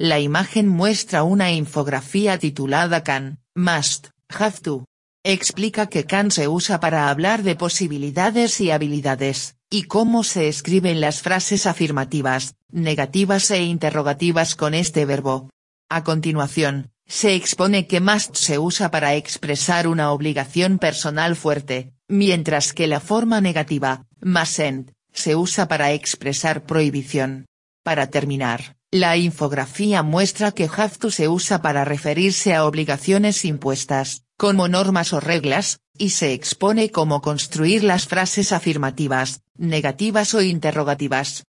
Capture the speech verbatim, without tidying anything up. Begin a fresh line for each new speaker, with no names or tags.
La imagen muestra una infografía titulada Can, Must, Have to. Explica que can se usa para hablar de posibilidades y habilidades, y cómo se escriben las frases afirmativas, negativas e interrogativas con este verbo. A continuación, se expone que must se usa para expresar una obligación personal fuerte, mientras que la forma negativa, mustn't, se usa para expresar prohibición. Para terminar, la infografía muestra que have to se usa para referirse a obligaciones impuestas, como normas o reglas, y se expone cómo construir las frases afirmativas, negativas o interrogativas.